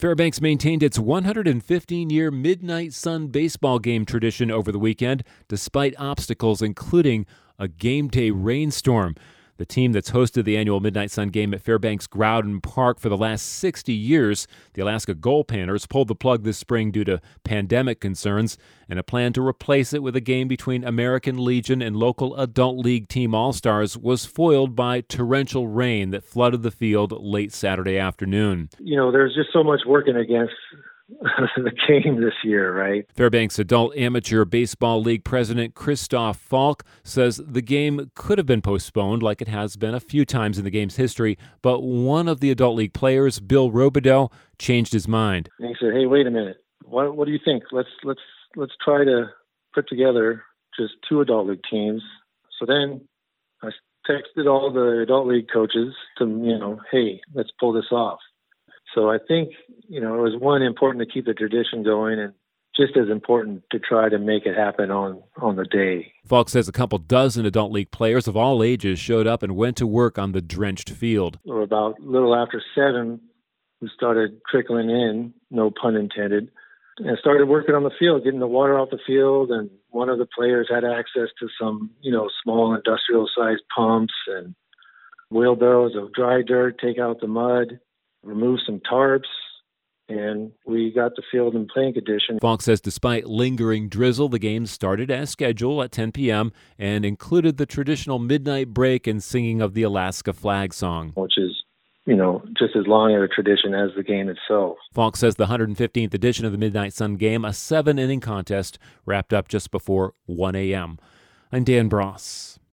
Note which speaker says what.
Speaker 1: Fairbanks maintained its 115-year Midnight Sun baseball game tradition over the weekend, despite obstacles including a game day rainstorm. The team that's hosted the annual Midnight Sun game at Fairbanks Groudon Park for the last 60 years, the Alaska Gold Panthers, pulled the plug this spring due to pandemic concerns and a plan to replace it with a game between American Legion and local Adult League Team All-Stars was foiled by torrential rain that flooded the field late Saturday afternoon.
Speaker 2: There's just so much working against the game this year, right?
Speaker 1: Fairbanks Adult Amateur Baseball League President Christoph Falk says the game could have been postponed like it has been a few times in the game's history, but one of the Adult League players, Bill Robideau, changed his mind.
Speaker 2: And he said, "Hey, wait a minute. What do you think? Let's try to put together just 2 Adult League teams." So then I texted all the Adult League coaches to, hey, let's pull this off. So I think, it was important to keep the tradition going and just as important to try to make it happen on the day.
Speaker 1: Falk says a couple dozen Adult League players of all ages showed up and went to work on the drenched field.
Speaker 2: Or about a little after 7, we started trickling in, no pun intended, and started working on the field, getting the water off the field. And one of the players had access to some, small industrial-sized pumps and wheelbarrows of dry dirt, take out the mud, remove some tarps, and we got the field in playing condition.
Speaker 1: Falk says despite lingering drizzle, the game started as scheduled at 10 p.m. and included the traditional midnight break and singing of the Alaska flag song,
Speaker 2: which is, just as long a tradition as the game itself.
Speaker 1: Falk says the 115th edition of the Midnight Sun game, a 7-inning contest, wrapped up just before 1 a.m. I'm Dan Bross.